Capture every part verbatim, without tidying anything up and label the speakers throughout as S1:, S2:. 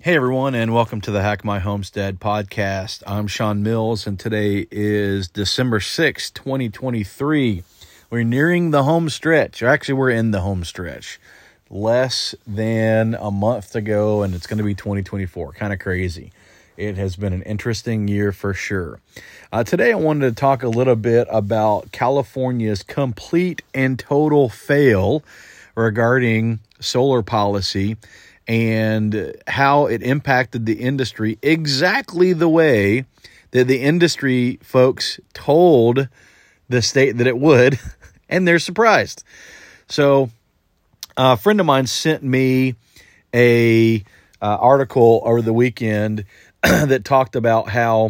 S1: Hey everyone, and welcome to the Hack My Homestead podcast. I'm Sean Mills, and today is December sixth, twenty twenty-three. We're nearing the home stretch, or actually we're in the home stretch. Less than a month to go, and it's going to be twenty twenty-four. Kind of crazy. It has been an interesting year for sure. Uh, today I wanted to talk a little bit about California's complete and total fail regarding solar policy and how it impacted the industry exactly the way that the industry folks told the state that it would, and they're surprised. So a friend of mine sent me a uh, article over the weekend that talked about how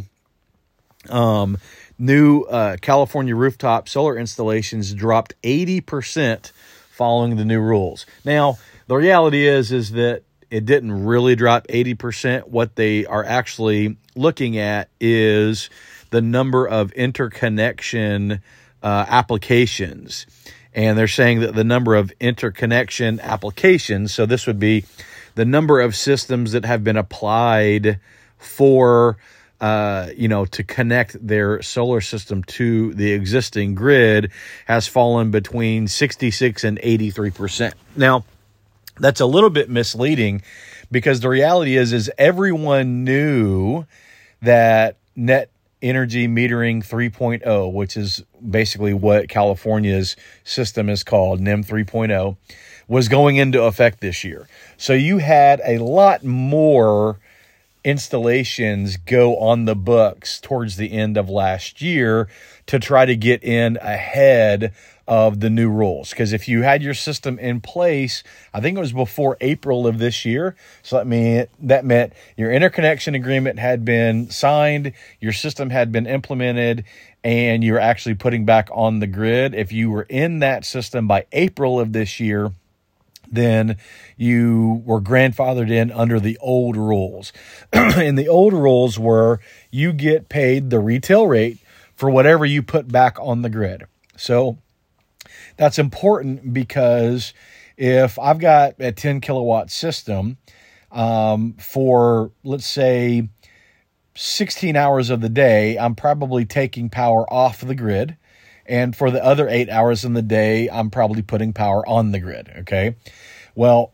S1: um, new uh, California rooftop solar installations dropped eighty percent following the new rules. Now, the reality is, is that it didn't really drop eighty percent. What they are actually looking at is the number of interconnection uh, applications. And they're saying that the number of interconnection applications, so this would be the number of systems that have been applied for, uh, you know, to connect their solar system to the existing grid, has fallen between sixty-six and eighty-three percent. Now, that's a little bit misleading because the reality is, is everyone knew that net energy metering three point oh, which is basically what California's system is called, N E M three point oh, was going into effect this year. So you had a lot more installations go on the books towards the end of last year to try to get in ahead of the new rules. Because if you had your system in place, I think it was before April of this year. So that mean that meant your interconnection agreement had been signed, your system had been implemented, and you're actually putting back on the grid. If you were in that system by April of this year, then you were grandfathered in under the old rules. And the old rules were you get paid the retail rate for whatever you put back on the grid. So that's important because if I've got a ten kilowatt system um, for, let's say, sixteen hours of the day, I'm probably taking power off the grid. And for the other eight hours in the day, I'm probably putting power on the grid, okay? Well,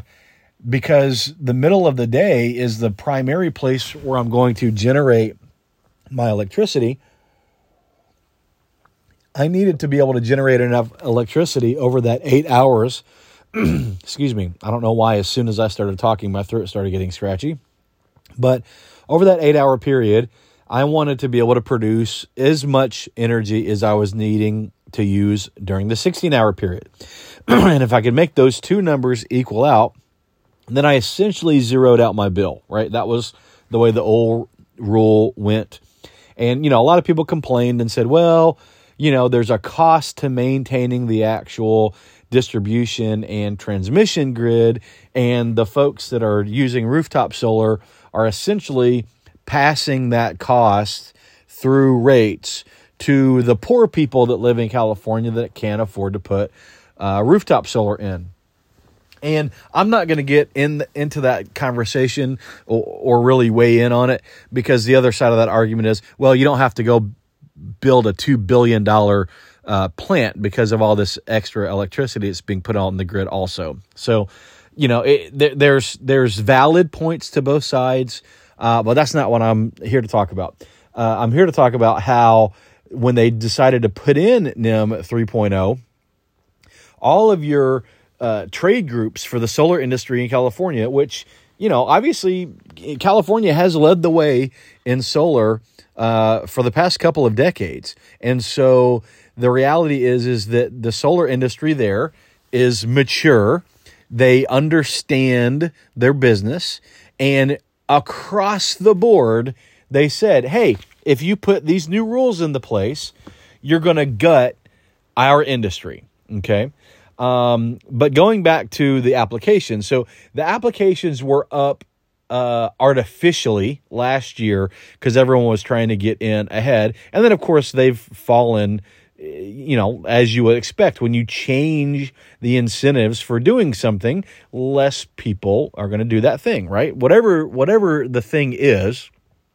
S1: because the middle of the day is the primary place where I'm going to generate my electricity, I needed to be able to generate enough electricity over that eight hours. Excuse me. I don't know why as soon as I started talking, my throat started getting scratchy. But over that eight-hour period, I wanted to be able to produce as much energy as I was needing to use during the sixteen-hour period. And if I could make those two numbers equal out, then I essentially zeroed out my bill, right? That was the way the old rule went. And, you know, a lot of people complained and said, well, you know, there's a cost to maintaining the actual distribution and transmission grid, and the folks that are using rooftop solar are essentially passing that cost through rates to the poor people that live in California that can't afford to put uh, rooftop solar in. And I'm not going to get in into that conversation or, or really weigh in on it, because the other side of that argument is, well, you don't have to go build a two billion dollars uh, plant because of all this extra electricity that's being put on the grid also. So, you know, it, there, there's there's valid points to both sides, uh, but that's not what I'm here to talk about. Uh, I'm here to talk about how when they decided to put in N E M three point oh, all of your uh, trade groups for the solar industry in California, which, you know, obviously California has led the way in solar uh, for the past couple of decades. And so the reality is, is that the solar industry there is mature. They understand their business, and across the board, they said, hey, if you put these new rules into place, you're going to gut our industry. Okay. Um, but going back to the applications, so the applications were up uh, artificially last year because everyone was trying to get in ahead. And then, of course, they've fallen you know, as you would expect, when you change the incentives for doing something, less people are going to do that thing, right? Whatever, whatever the thing is,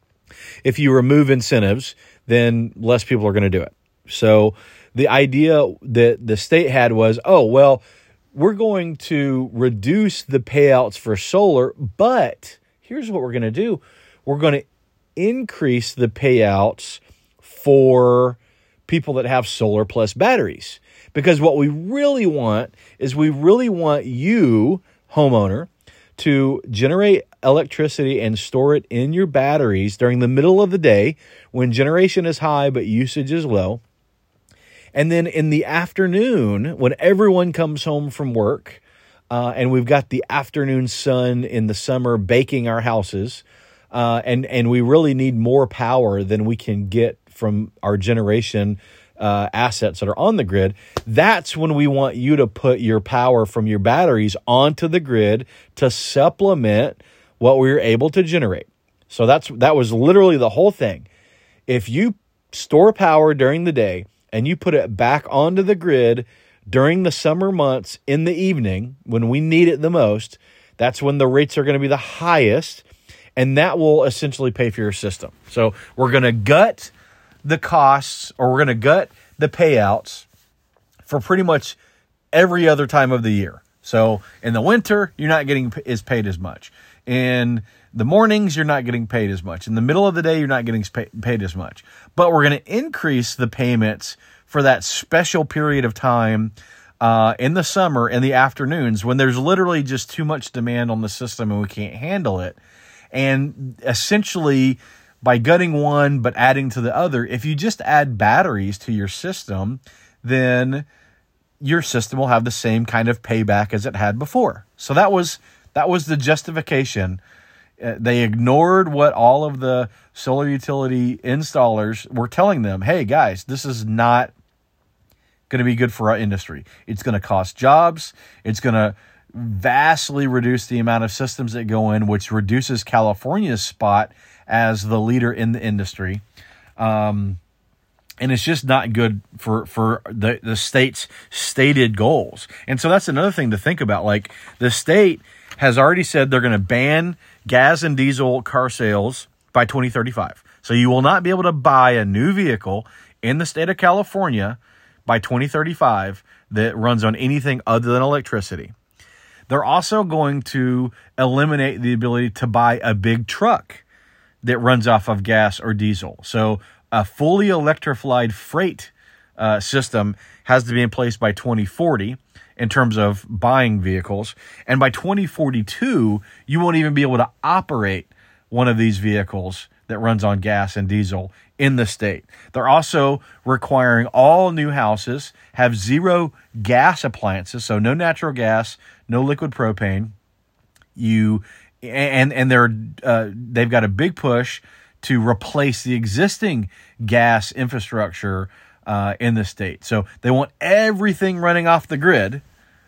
S1: if you remove incentives, then less people are going to do it. So the idea that the state had was, oh, well, we're going to reduce the payouts for solar, but here's what we're going to do. We're going to increase the payouts for people that have solar plus batteries. Because what we really want is we really want you, homeowner, to generate electricity and store it in your batteries during the middle of the day when generation is high but usage is low. And then in the afternoon, when everyone comes home from work, uh, and we've got the afternoon sun in the summer baking our houses, uh, and, and we really need more power than we can get from our generation uh, assets that are on the grid, that's when we want you to put your power from your batteries onto the grid to supplement what we were able to generate. So that's that was literally the whole thing. If you store power during the day and you put it back onto the grid during the summer months in the evening when we need it the most, that's when the rates are going to be the highest, and that will essentially pay for your system. So we're going to gut the costs, or we're going to gut the payouts for pretty much every other time of the year. So in the winter, you're not getting is paid as much. In the mornings, you're not getting paid as much. In the middle of the day, you're not getting paid as much. But we're going to increase the payments for that special period of time uh, in the summer and the afternoons when there's literally just too much demand on the system and we can't handle it. And essentially, by gutting one but adding to the other, if you just add batteries to your system, then your system will have the same kind of payback as it had before. So that was that was the justification. Uh, they ignored what all of the solar utility installers were telling them. Hey, guys, this is not going to be good for our industry. It's going to cost jobs. It's going to vastly reduce the amount of systems that go in, which reduces California's spot as the leader in the industry. Um, and it's just not good for, for the, the state's stated goals. And so that's another thing to think about. Like, the state has already said they're going to ban gas and diesel car sales by twenty thirty-five. So you will not be able to buy a new vehicle in the state of California by twenty thirty-five that runs on anything other than electricity. They're also going to eliminate the ability to buy a big truck that runs off of gas or diesel. So a fully electrified freight uh, system has to be in place by twenty forty in terms of buying vehicles. And by twenty forty-two, you won't even be able to operate one of these vehicles that runs on gas and diesel in the state. They're also requiring all new houses have zero gas appliances, so no natural gas, no liquid propane. You and and they're uh, they've got a big push to replace the existing gas infrastructure uh, in the state. So they want everything running off the grid.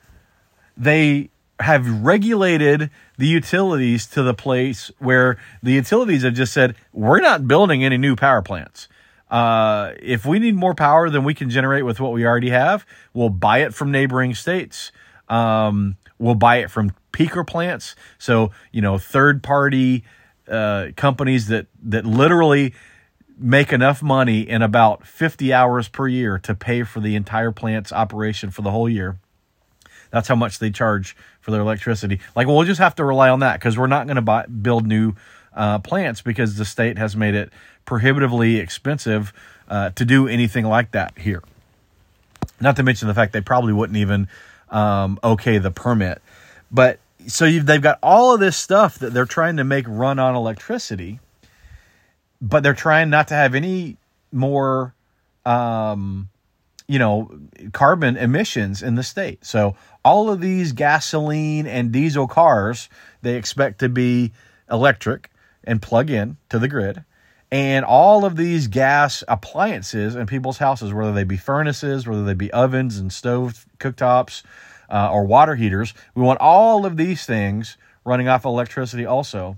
S1: They have regulated the utilities to the place where the utilities have just said, we're not building any new power plants. Uh, if we need more power than we can generate with what we already have, we'll buy it from neighboring states. Um, we'll buy it from peaker plants. So, you know, third party uh, companies that, that literally make enough money in about fifty hours per year to pay for the entire plant's operation for the whole year. That's how much they charge for their electricity. Like, we'll just have to rely on that because we're not going to buy build new uh, plants because the state has made it prohibitively expensive uh, to do anything like that here. Not to mention the fact they probably wouldn't even um, okay the permit. But so you've, they've got all of this stuff that they're trying to make run on electricity, but they're trying not to have any more, um, you know, carbon emissions in the state. So all of these gasoline and diesel cars, they expect to be electric and plug in to the grid. And all of these gas appliances in people's houses, whether they be furnaces, whether they be ovens and stove cooktops uh, or water heaters, we want all of these things running off electricity also.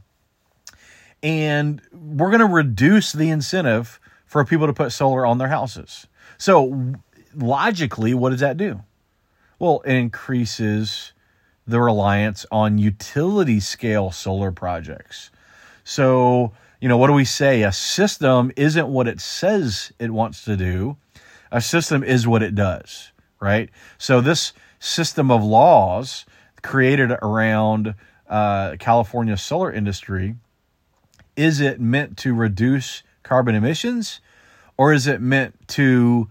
S1: And we're going to reduce the incentive for people to put solar on their houses. So logically, what does that do? Well, it increases the reliance on utility scale solar projects. So, you know, what do we say? A system isn't what it says it wants to do. A system is what it does, right? So this system of laws created around uh, California's solar industry, is it meant to reduce carbon emissions, or is it meant to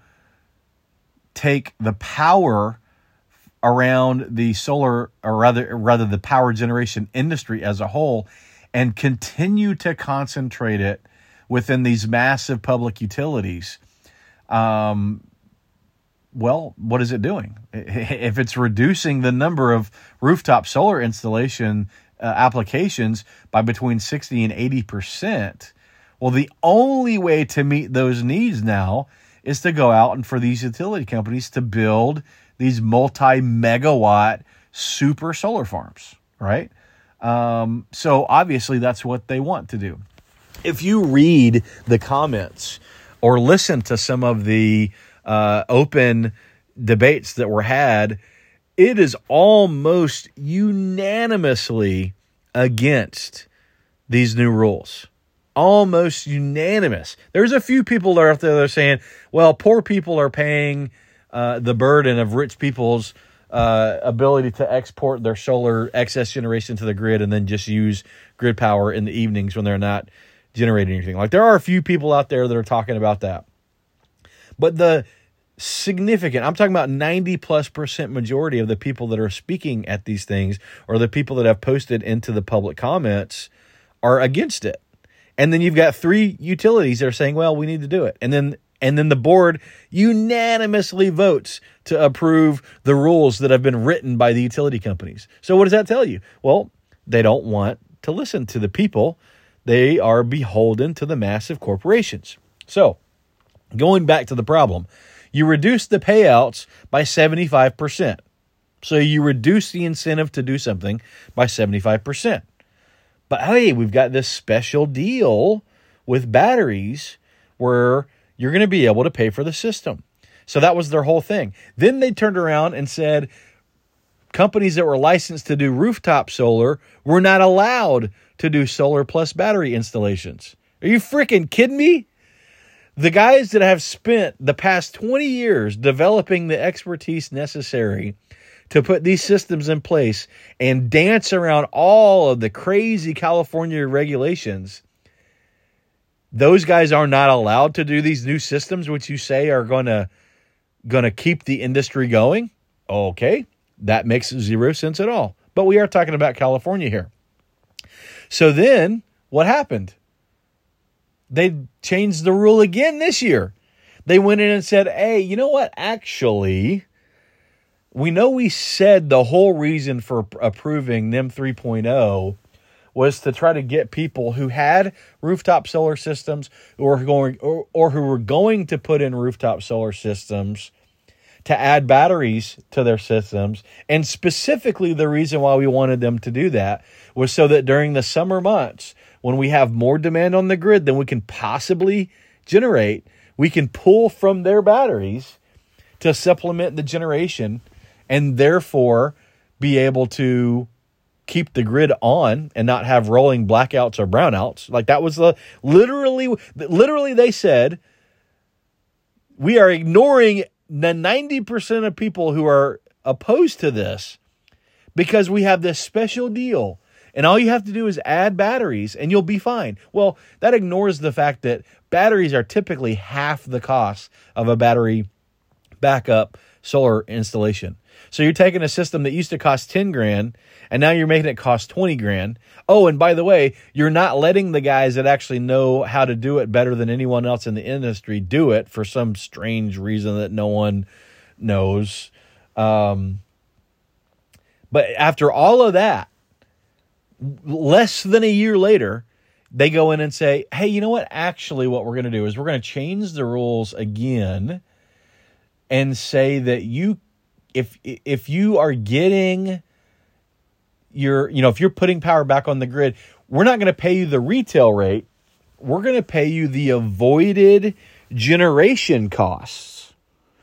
S1: take the power around the solar, or rather, rather the power generation industry as a whole, and continue to concentrate it within these massive public utilities? Um, well, what is it doing? If it's reducing the number of rooftop solar installation uh, applications by between sixty and eighty percent, well, the only way to meet those needs now is to go out and for these utility companies to build these multi-megawatt super solar farms, right? Um, so obviously that's what they want to do. If you read the comments or listen to some of the uh, open debates that were had, it is almost unanimously against these new rules. Almost unanimous. There's a few people that are out there that are saying, well, poor people are paying uh, the burden of rich people's uh, ability to export their solar excess generation to the grid and then just use grid power in the evenings when they're not generating anything. Like, there are a few people out there that are talking about that. But the significant, I'm talking about ninety plus percent majority of the people that are speaking at these things, or the people that have posted into the public comments, are against it. And then you've got three utilities that are saying, well, we need to do it. And then and then the board unanimously votes to approve the rules that have been written by the utility companies. So what does that tell you? Well, they don't want to listen to the people. They are beholden to the massive corporations. So going back to the problem, you reduce the payouts by seventy-five percent. So you reduce the incentive to do something by seventy-five percent. But hey, we've got this special deal with batteries where you're going to be able to pay for the system. So that was their whole thing. Then they turned around and said companies that were licensed to do rooftop solar were not allowed to do solar plus battery installations. Are you freaking kidding me? The guys that have spent the past twenty years developing the expertise necessary to put these systems in place and dance around all of the crazy California regulations, those guys are not allowed to do these new systems, which you say are going to going to keep the industry going. Okay, that makes zero sense at all. But we are talking about California here. So then what happened? They changed the rule again this year. They went in and said, hey, you know what? Actually, we know we said the whole reason for approving N E M three point oh was to try to get people who had rooftop solar systems or going or, or who were going to put in rooftop solar systems to add batteries to their systems. And specifically, the reason why we wanted them to do that was so that during the summer months, when we have more demand on the grid than we can possibly generate, we can pull from their batteries to supplement the generation and therefore be able to keep the grid on and not have rolling blackouts or brownouts. Like, that was the literally, literally they said, we are ignoring the ninety percent of people who are opposed to this because we have this special deal. And all you have to do is add batteries and you'll be fine. Well, that ignores the fact that batteries are typically half the cost of a battery backup solar installation. So you're taking a system that used to cost ten grand and now you're making it cost twenty grand. Oh, and by the way, you're not letting the guys that actually know how to do it better than anyone else in the industry do it for some strange reason that no one knows. Um, but after all of that, less than a year later, they go in and say, hey, you know what? Actually, what we're going to do is we're going to change the rules again and say that you, if if you are getting your, you know, if you're putting power back on the grid, we're not going to pay you the retail rate. We're going to pay you the avoided generation costs.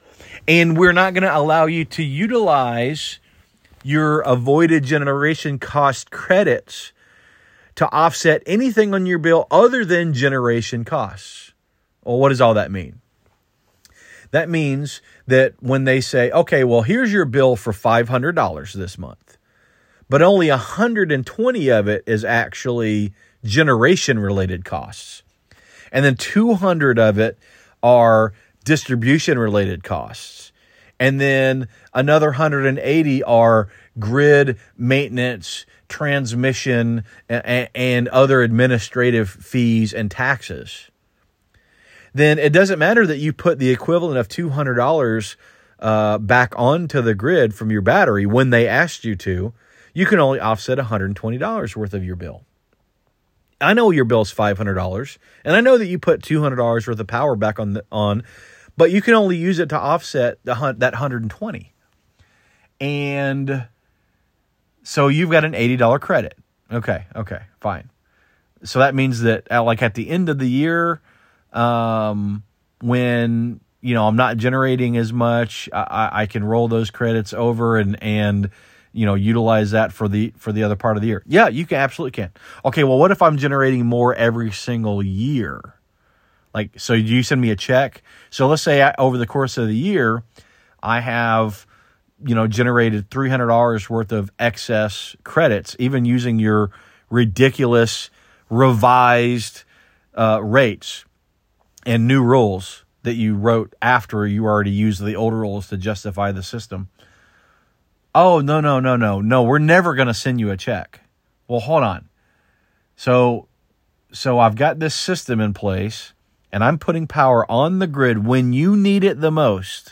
S1: And we're not going to allow you to utilize your avoided generation cost credits to offset anything on your bill other than generation costs. Well, what does all that mean? That means that when they say, okay, well, here's your bill for five hundred dollars this month, but only one hundred twenty of it is actually generation-related costs. And then two hundred of it are distribution-related costs. And then another one hundred eighty are grid maintenance, transmission, and, and other administrative fees and taxes. Then it doesn't matter that you put the equivalent of two hundred dollars uh, back onto the grid from your battery when they asked you to. You can only offset one hundred twenty dollars worth of your bill. I know your bill's five hundred dollars, and I know that you put two hundred dollars worth of power back on, the, on, but you can only use it to offset the, that one hundred twenty dollars. And so you've got an eighty dollars credit. Okay, okay, fine. So that means that at, like at the end of the year, um, when, you know, I'm not generating as much, I, I can roll those credits over and, and, you know, utilize that for the, for the other part of the year. Yeah, you can absolutely can. Okay. Well, what if I'm generating more every single year? Like, so you send me a check. So let's say I, over the course of the year, I have, you know, generated three hundred dollars worth of excess credits, even using your ridiculous revised uh, rates and new rules that you wrote after you already used the old rules to justify the system. Oh, no, no, no, no, no. We're never going to send you a check. Well, hold on. So, so I've got this system in place and I'm putting power on the grid when you need it the most.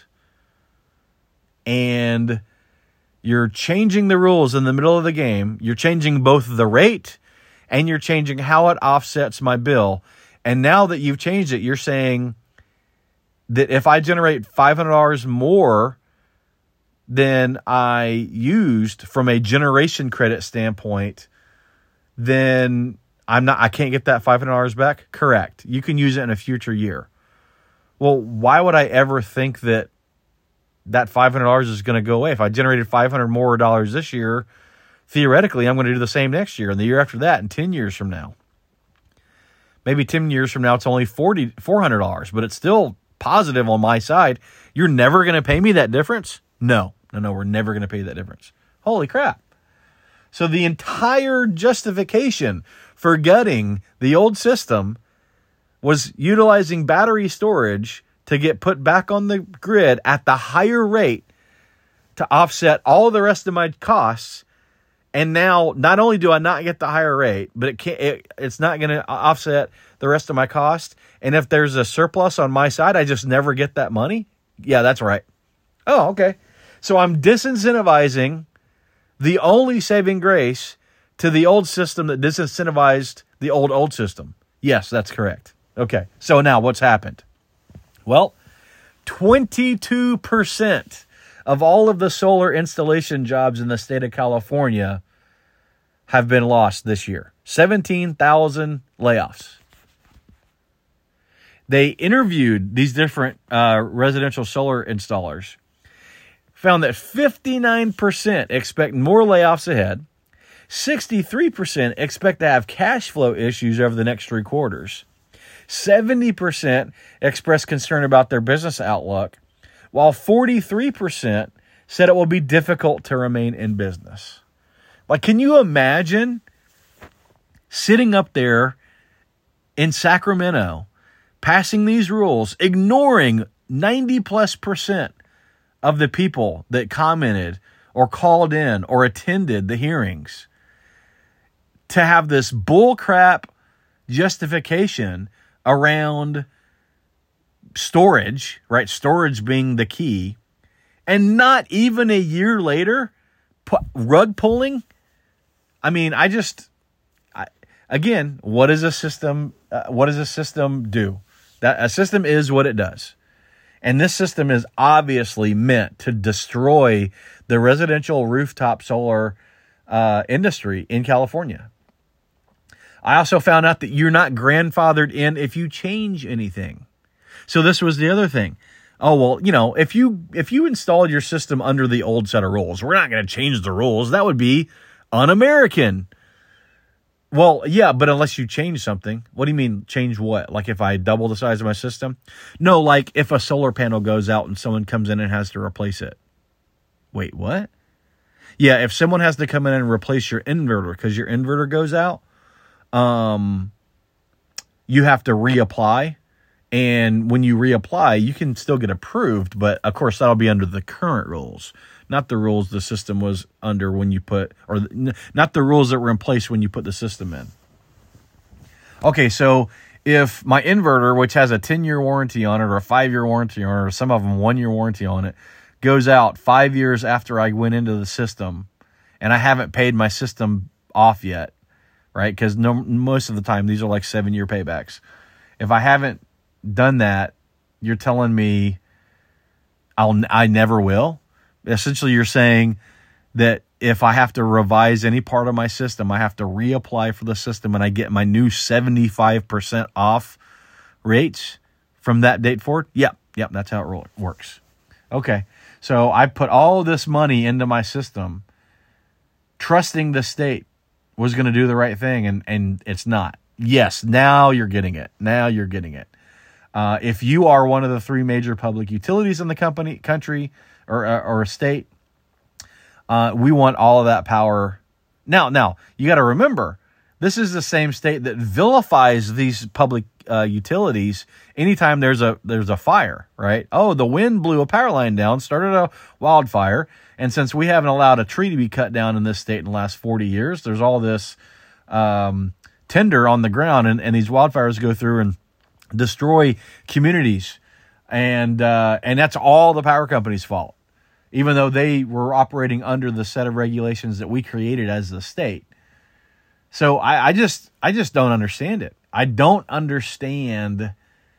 S1: And you're changing the rules in the middle of the game. You're changing both the rate and you're changing how it offsets my bill. And now that you've changed it, you're saying that if I generate five hundred dollars more than I used from a generation credit standpoint, then I'm not, I can't get that five hundred dollars back? Correct. You can use it in a future year. Well, why would I ever think that that five hundred dollars is going to go away? If I generated five hundred more dollars this year, theoretically, I'm going to do the same next year and the year after that and ten years from now. Maybe ten years from now, it's only forty, four hundred dollars, but it's still positive on my side. You're never going to pay me that difference? No, no, no, we're never going to pay that difference. Holy crap. So the entire justification for gutting the old system was utilizing battery storage to get put back on the grid at the higher rate to offset all the rest of my costs. And now, not only do I not get the higher rate, but it can't, it, it's not going to offset the rest of my cost. And if there's a surplus on my side, I just never get that money. Yeah, that's right. Oh, okay. So I'm disincentivizing the only saving grace to the old system that disincentivized the old, old system. Yes, that's correct. Okay. So now what's happened? Well, twenty-two percent of all of the solar installation jobs in the state of California have been lost this year. seventeen thousand layoffs. They interviewed these different uh, residential solar installers, found that fifty-nine percent expect more layoffs ahead, sixty-three percent expect to have cash flow issues over the next three quarters, seventy percent express concern about their business outlook, while forty-three percent said it will be difficult to remain in business. Like, can you imagine sitting up there in Sacramento, passing these rules, ignoring ninety plus percent of the people that commented or called in or attended the hearings, to have this bullcrap justification around storage, right? Storage being the key. And not even a year later, pu- rug pulling. I mean, I just, I, again, what does a system, uh, what does a system do? That a system is what it does. And this system is obviously meant to destroy the residential rooftop solar uh, industry in California. I also found out that you're not grandfathered in if you change anything. So this was the other thing. Oh, well, you know, if you if you installed your system under the old set of rules, we're not going to change the rules. That would be un-American. Well, yeah, but unless you change something. What do you mean change what? Like if I double the size of my system? No, like if a solar panel goes out and someone comes in and has to replace it. Wait, what? Yeah, if someone has to come in and replace your inverter because your inverter goes out, um, you have to reapply. And when you reapply, you can still get approved, but of course that'll be under the current rules, not the rules the system was under when you put, or not the rules that were in place when you put the system in. Okay, so if my inverter, which has a ten-year warranty on it, or a five-year warranty on it, or some of them one-year warranty on it, goes out five years after I went into the system, and I haven't paid my system off yet, right? Because no, most of the time these are like seven-year paybacks. If I haven't done that, you're telling me I'll I never will. Essentially, you're saying that if I have to revise any part of my system, I have to reapply for the system, and I get my new seventy-five percent off rates from that date forward. Yep, yep, that's how it works. Okay, so I put all this money into my system, trusting the state was going to do the right thing, and and it's not. Yes, now you're getting it. Now you're getting it. Uh, if you are one of the three major public utilities in the company, country, or or a state, uh, we want all of that power. Now, now you got to remember, this is the same state that vilifies these public uh, utilities anytime there's a there's a fire, right? Oh, the wind blew a power line down, started a wildfire, and since we haven't allowed a tree to be cut down in this state in the last forty years, there's all this um, tinder on the ground, and, and these wildfires go through and destroy communities, and uh, and that's all the power company's fault, even though they were operating under the set of regulations that we created as the state. So I, I just I just don't understand it. I don't understand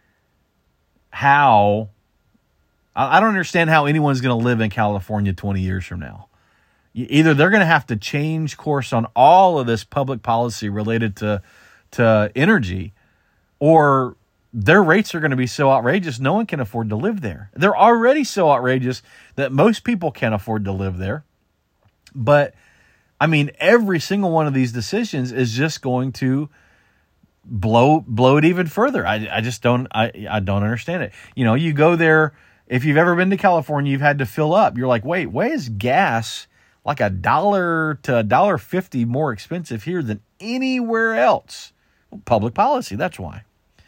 S1: how I, I don't understand how anyone's going to live in California twenty years from now. Either they're going to have to change course on all of this public policy related to to energy, or their rates are going to be so outrageous no one can afford to live there. They're already so outrageous that most people can't afford to live there. But, I mean, every single one of these decisions is just going to blow blow it even further. I, I just don't I, I don't understand it. You know, you go there, if you've ever been to California, you've had to fill up. You're like, wait, why is gas like a dollar to a dollar fifty more expensive here than anywhere else? Well, public policy, that's why.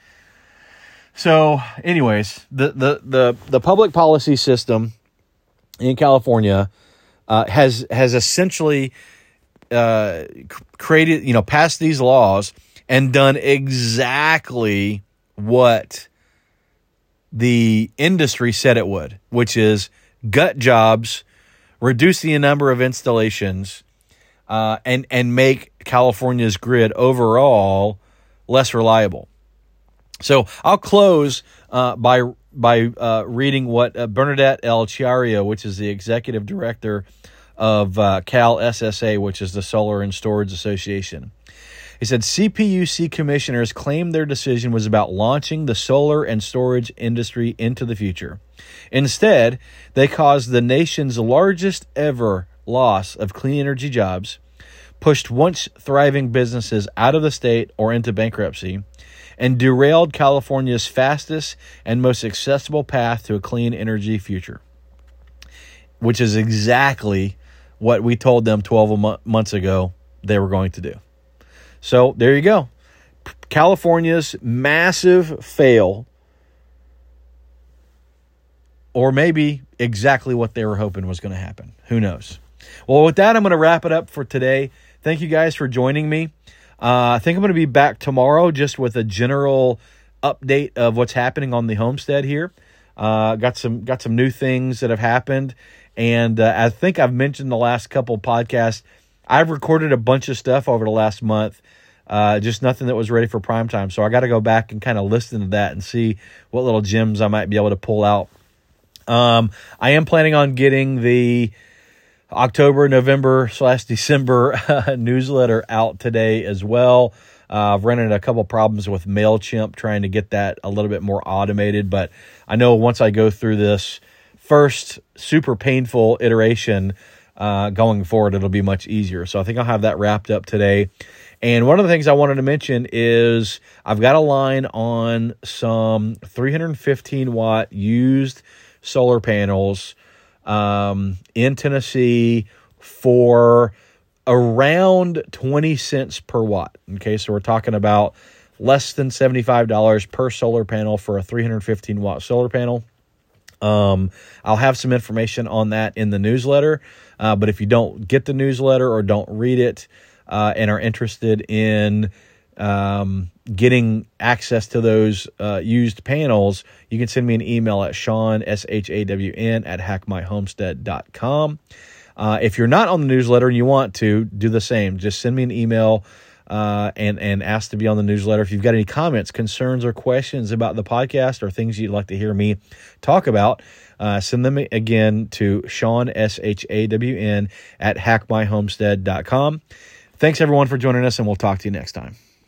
S1: So, anyways, the, the, the, the public policy system in California uh, has has essentially uh, created, you know, passed these laws and done exactly what the industry said it would, which is gut jobs, reduce the number of installations, uh, and and make California's grid overall less reliable. So I'll close uh, by by uh, reading what uh, Bernadette L. Chiario, which is the executive director of uh, Cal S S A, which is the Solar and Storage Association. He said, C P U C commissioners claimed their decision was about launching the solar and storage industry into the future. Instead, they caused the nation's largest ever loss of clean energy jobs, pushed once thriving businesses out of the state or into bankruptcy, and derailed California's fastest and most accessible path to a clean energy future, which is exactly what we told them twelve months ago they were going to do. So there you go. California's massive fail, or maybe exactly what they were hoping was going to happen. Who knows? Well, with that, I'm going to wrap it up for today. Thank you guys for joining me. Uh, I think I'm going to be back tomorrow just with a general update of what's happening on the homestead here. Uh, got some got some new things that have happened, and uh, I think I've mentioned the last couple of podcasts. I've recorded a bunch of stuff over the last month, uh, just nothing that was ready for prime time. So I got to go back and kind of listen to that and see what little gems I might be able to pull out. Um, I am planning on getting the October, November slash December uh, newsletter out today as well. Uh, I've run into a couple problems with MailChimp trying to get that a little bit more automated, but I know once I go through this first super painful iteration, uh, going forward, it'll be much easier. So I think I'll have that wrapped up today. And one of the things I wanted to mention is I've got a line on some three hundred fifteen watt used solar panels um, in Tennessee for around twenty cents per watt. Okay, so we're talking about less than seventy-five dollars per solar panel for a three hundred fifteen watt solar panel. Um, I'll have some information on that in the newsletter, uh, but if you don't get the newsletter or don't read it uh, and are interested in um, getting access to those uh, used panels, you can send me an email at Shawn, S H A W N, at hack my homestead dot com. Uh, if you're not on the newsletter and you want to, do the same. Just send me an email uh, and, and ask to be on the newsletter. If you've got any comments, concerns, or questions about the podcast or things you'd like to hear me talk about, uh, send them again to Shawn, S H A W N, at hack my homestead dot com. Thanks, everyone, for joining us, and we'll talk to you next time.